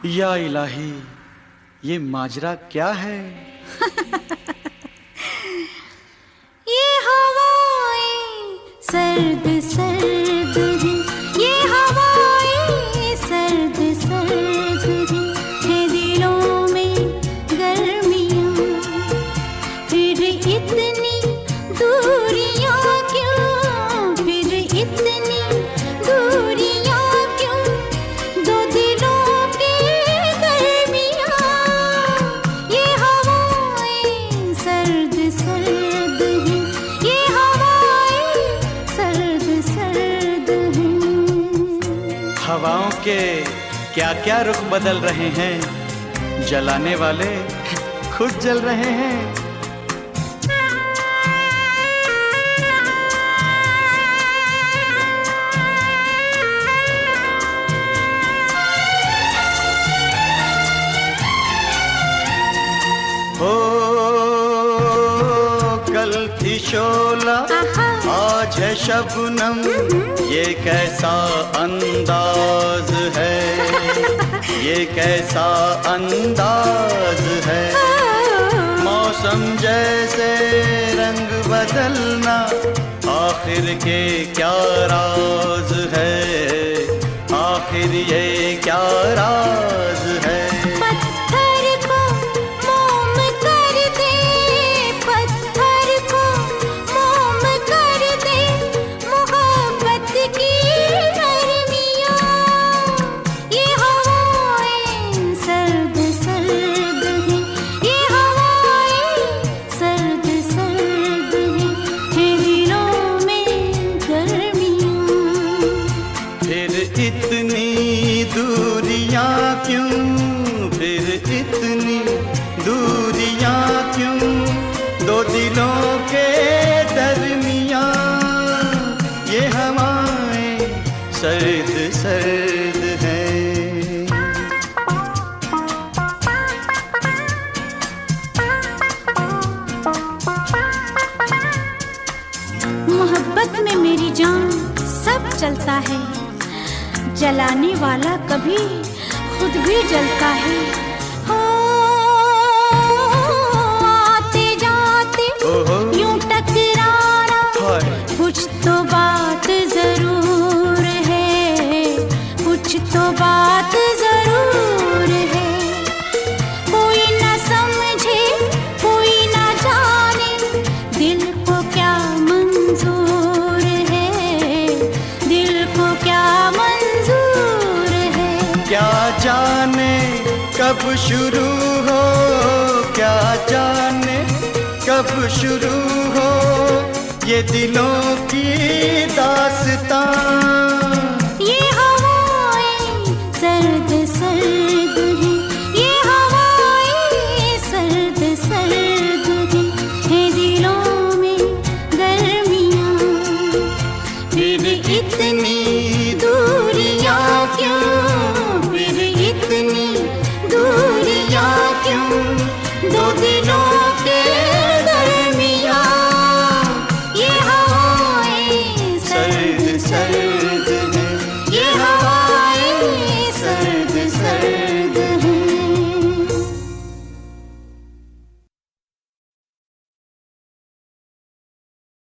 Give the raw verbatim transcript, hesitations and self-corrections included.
या इलाही, ये माजरा क्या है? ये हवाएं सर्द सर्द हैं, ये हवाएं सर्द सर्द हैं, है दिलों में गर्मियाँ, फिर इतनी दूरियाँ क्यों, फिर इतनी दूरियाँ क्यों, दो दिलों के गर्मियाँ, ये हवाएं सर्द सर्द हैं, ये हवाएं सर्द सर्द हैं। हवाओं के क्या क्या रुख बदल रहे हैं, जलाने वाले खुद जल रहे हैं। हो कल थी शोला, आज है शबनम, ये कैसा अंदाज है, ये कैसा अंदाज है। मौसम जैसे रंग बदलना, आखिर के क्या राज है, आखिर ये क्या राज है। इतनी दूरियां क्यों, फिर इतनी दूरियां क्यों, दो दिलों के दरमियां, ये हवाएं सर्द सर्द हैं। मोहब्बत में मेरी जान सब चलता है, जलाने वाला कभी खुद भी जलता है। हो आते जाते यूं टकराना, कुछ तो बात जरूर है, कुछ तो बात जरूर है। कोई ना समझे कोई ना जाने, दिल को क्या मंजूर है, दिल को क्या क्या जाने कब शुरू हो, क्या जाने कब शुरू हो, ये दिलों की दास्तां। ये हवाएं सर्द सर्द हैं, ये हवाएं सर्द सर्द हैं, है दिलों में गर्मियाँ, फिर इतनी दूरियाँ क्यों, दूरियां क्यों, दो दिलों